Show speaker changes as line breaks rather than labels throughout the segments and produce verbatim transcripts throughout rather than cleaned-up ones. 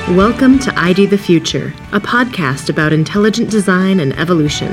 Welcome to I D the Future, a podcast about intelligent design and evolution.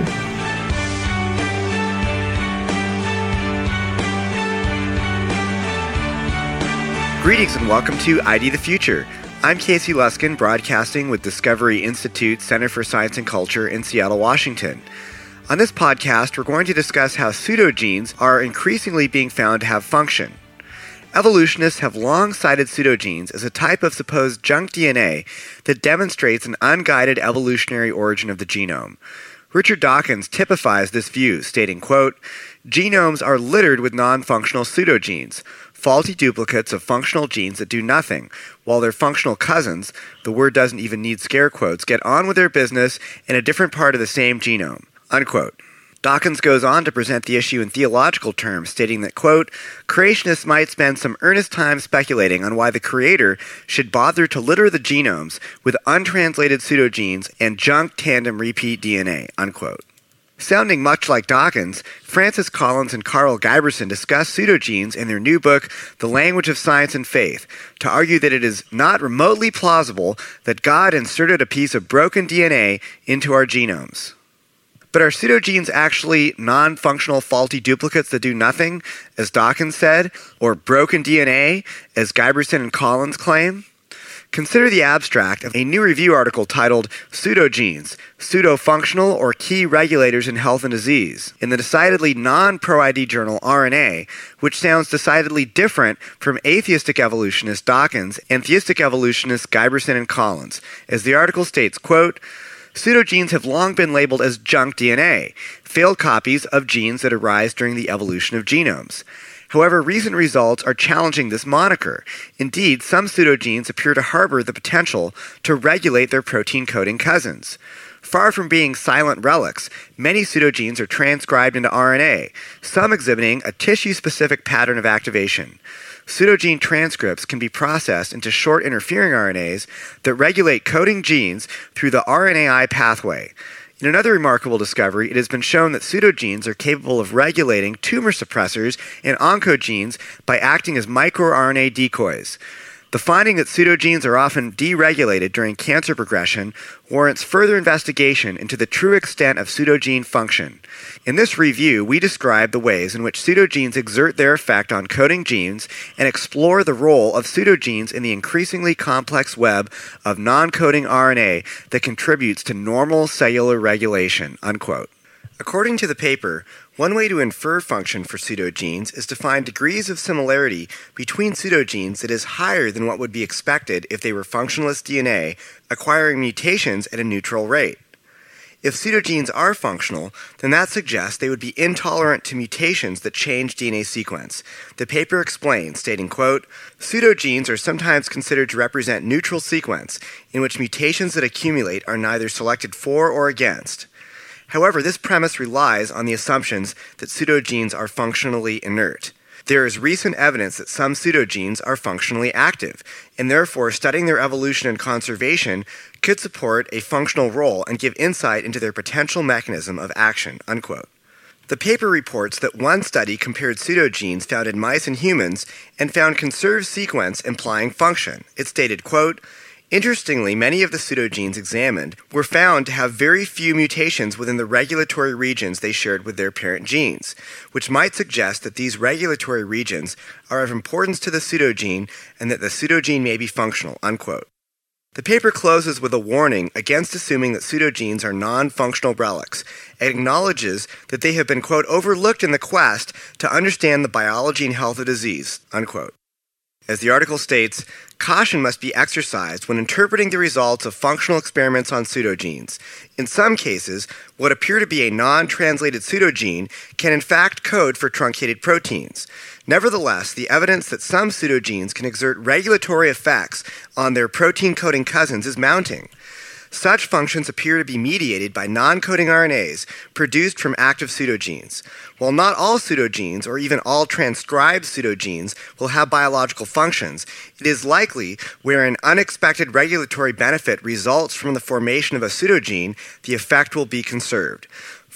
Greetings and welcome to I D the Future. I'm Casey Luskin, broadcasting with Discovery Institute Center for Science and Culture in Seattle, Washington. On this podcast, we're going to discuss how pseudogenes are increasingly being found to have function. Evolutionists have long cited pseudogenes as a type of supposed junk D N A that demonstrates an unguided evolutionary origin of the genome. Richard Dawkins typifies this view, stating, quote, "Genomes are littered with non-functional pseudogenes, faulty duplicates of functional genes that do nothing, while their functional cousins, the word doesn't even need scare quotes, get on with their business in a different part of the same genome," unquote. Dawkins goes on to present the issue in theological terms, stating that, quote, "Creationists might spend some earnest time speculating on why the Creator should bother to litter the genomes with untranslated pseudogenes and junk tandem repeat D N A," unquote. Sounding much like Dawkins, Francis Collins and Carl Guiberson discuss pseudogenes in their new book, The Language of Science and Faith, to argue that it is not remotely plausible that God inserted a piece of broken D N A into our genomes. But are pseudogenes actually non-functional faulty duplicates that do nothing, as Dawkins said, or broken D N A, as Guiberson and Collins claim? Consider the abstract of a new review article titled Pseudogenes, Pseudo-Functional or Key Regulators in Health and Disease, in the decidedly non-pro-I D journal R N A, which sounds decidedly different from atheistic evolutionist Dawkins and theistic evolutionists Guiberson and Collins, as the article states, quote, "Pseudogenes have long been labeled as junk D N A, failed copies of genes that arise during the evolution of genomes. However, recent results are challenging this moniker. Indeed, some pseudogenes appear to harbor the potential to regulate their protein-coding cousins. Far from being silent relics, many pseudogenes are transcribed into R N A, some exhibiting a tissue-specific pattern of activation. Pseudogene transcripts can be processed into short interfering R N As that regulate coding genes through the R N A I pathway. In another remarkable discovery, it has been shown that pseudogenes are capable of regulating tumor suppressors and oncogenes by acting as microRNA decoys. The finding that pseudogenes are often deregulated during cancer progression warrants further investigation into the true extent of pseudogene function. In this review, we describe the ways in which pseudogenes exert their effect on coding genes and explore the role of pseudogenes in the increasingly complex web of non-coding R N A that contributes to normal cellular regulation," unquote. According to the paper, one way to infer function for pseudogenes is to find degrees of similarity between pseudogenes that is higher than what would be expected if they were functionless D N A, acquiring mutations at a neutral rate. If pseudogenes are functional, then that suggests they would be intolerant to mutations that change D N A sequence. The paper explains, stating, quote, "Pseudogenes are sometimes considered to represent neutral sequence, in which mutations that accumulate are neither selected for or against. However, this premise relies on the assumptions that pseudogenes are functionally inert. There is recent evidence that some pseudogenes are functionally active, and therefore studying their evolution and conservation could support a functional role and give insight into their potential mechanism of action," unquote. The paper reports that one study compared pseudogenes found in mice and humans and found conserved sequence implying function. It stated, quote, "Interestingly, many of the pseudogenes examined were found to have very few mutations within the regulatory regions they shared with their parent genes, which might suggest that these regulatory regions are of importance to the pseudogene and that the pseudogene may be functional," unquote. The paper closes with a warning against assuming that pseudogenes are non-functional relics and acknowledges that they have been, quote, "overlooked in the quest to understand the biology and health of disease," unquote. As the article states, caution must be exercised when interpreting the results of functional experiments on pseudogenes. In some cases, what appear to be a non-translated pseudogene can in fact code for truncated proteins. Nevertheless, the evidence that some pseudogenes can exert regulatory effects on their protein-coding cousins is mounting. Such functions appear to be mediated by non-coding R N As produced from active pseudogenes. While not all pseudogenes, or even all transcribed pseudogenes, will have biological functions, it is likely where an unexpected regulatory benefit results from the formation of a pseudogene, the effect will be conserved.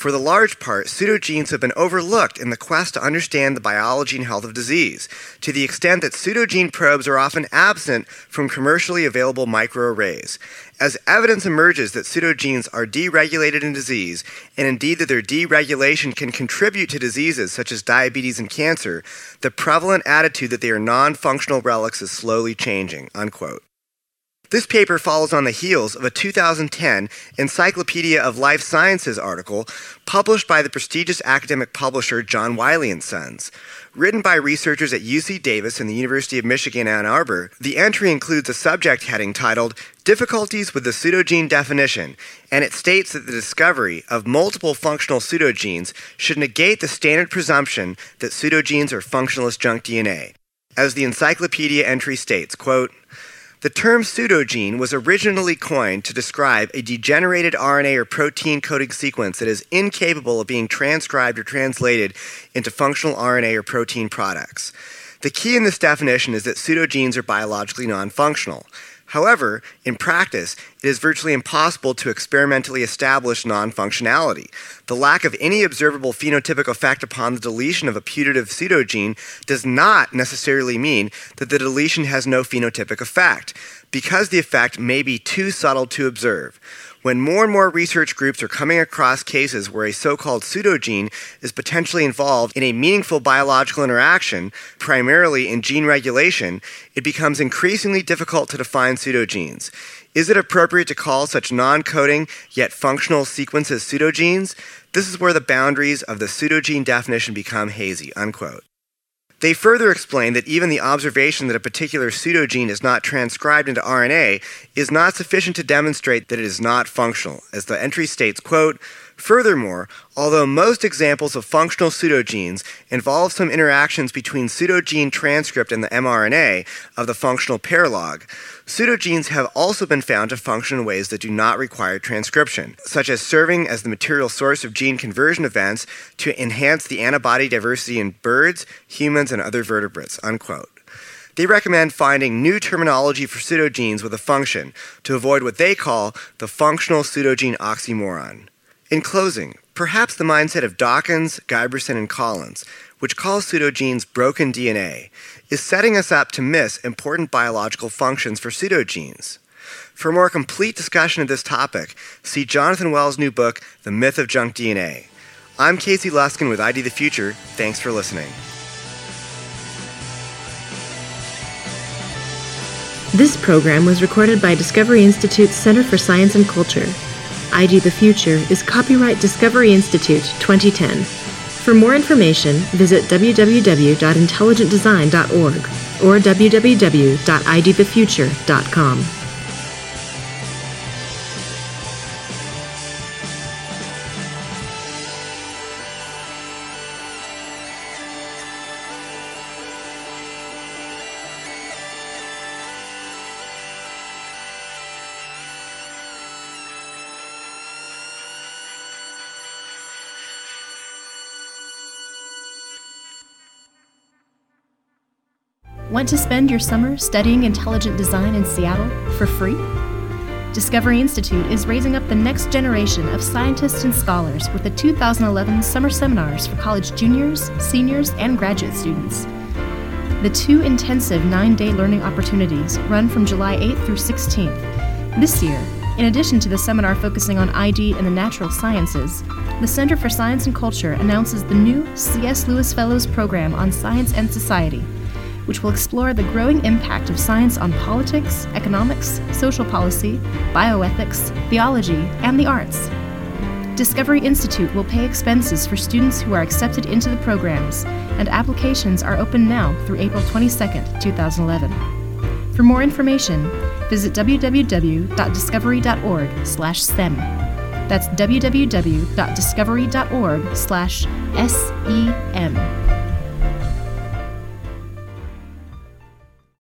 For the large part, pseudogenes have been overlooked in the quest to understand the biology and health of disease, to the extent that pseudogene probes are often absent from commercially available microarrays. As evidence emerges that pseudogenes are deregulated in disease, and indeed that their deregulation can contribute to diseases such as diabetes and cancer, the prevalent attitude that they are non-functional relics is slowly changing," unquote. This paper follows on the heels of a two thousand ten Encyclopedia of Life Sciences article published by the prestigious academic publisher John Wiley and Sons. Written by researchers at U C Davis and the University of Michigan, Ann Arbor, the entry includes a subject heading titled Difficulties with the Pseudogene Definition, and it states that the discovery of multiple functional pseudogenes should negate the standard presumption that pseudogenes are functionalist junk D N A. As the encyclopedia entry states, quote, "The term pseudogene was originally coined to describe a degenerated R N A or protein coding sequence that is incapable of being transcribed or translated into functional R N A or protein products. The key in this definition is that pseudogenes are biologically non-functional. However, in practice, it is virtually impossible to experimentally establish non-functionality. The lack of any observable phenotypic effect upon the deletion of a putative pseudogene does not necessarily mean that the deletion has no phenotypic effect, because the effect may be too subtle to observe. When more and more research groups are coming across cases where a so-called pseudogene is potentially involved in a meaningful biological interaction, primarily in gene regulation, it becomes increasingly difficult to define pseudogenes. Is it appropriate to call such non-coding yet functional sequences pseudogenes? This is where the boundaries of the pseudogene definition become hazy," unquote. They further explain that even the observation that a particular pseudogene is not transcribed into R N A is not sufficient to demonstrate that it is not functional. As the entry states, quote, "Furthermore, although most examples of functional pseudogenes involve some interactions between pseudogene transcript and the mRNA of the functional paralog, pseudogenes have also been found to function in ways that do not require transcription, such as serving as the material source of gene conversion events to enhance the antibody diversity in birds, humans, and other vertebrates," unquote. They recommend finding new terminology for pseudogenes with a function to avoid what they call the functional pseudogene oxymoron. In closing, perhaps the mindset of Dawkins, Guiberson, and Collins, which calls pseudogenes broken D N A, is setting us up to miss important biological functions for pseudogenes. For a more complete discussion of this topic, see Jonathan Wells' new book, The Myth of Junk D N A. I'm Casey Luskin with I D the Future. Thanks for listening.
This program was recorded by Discovery Institute's Center for Science and Culture. I D the Future is copyright Discovery Institute twenty ten. For more information, visit w w w dot intelligent design dot org or w w w dot i d the future dot com. Want to spend your summer studying intelligent design in Seattle for free? Discovery Institute is raising up the next generation of scientists and scholars with the two thousand eleven Summer Seminars for college juniors, seniors, and graduate students. The two intensive nine-day learning opportunities run from July eighth through sixteenth. This year, in addition to the seminar focusing on I D and the natural sciences, the Center for Science and Culture announces the new C S Lewis Fellows Program on Science and Society, which will explore the growing impact of science on politics, economics, social policy, bioethics, theology, and the arts. Discovery Institute will pay expenses for students who are accepted into the programs, and applications are open now through April twenty-second, twenty eleven. For more information, visit w w w dot discovery dot org slash S E M. That's w w w dot discovery dot org slash S E M.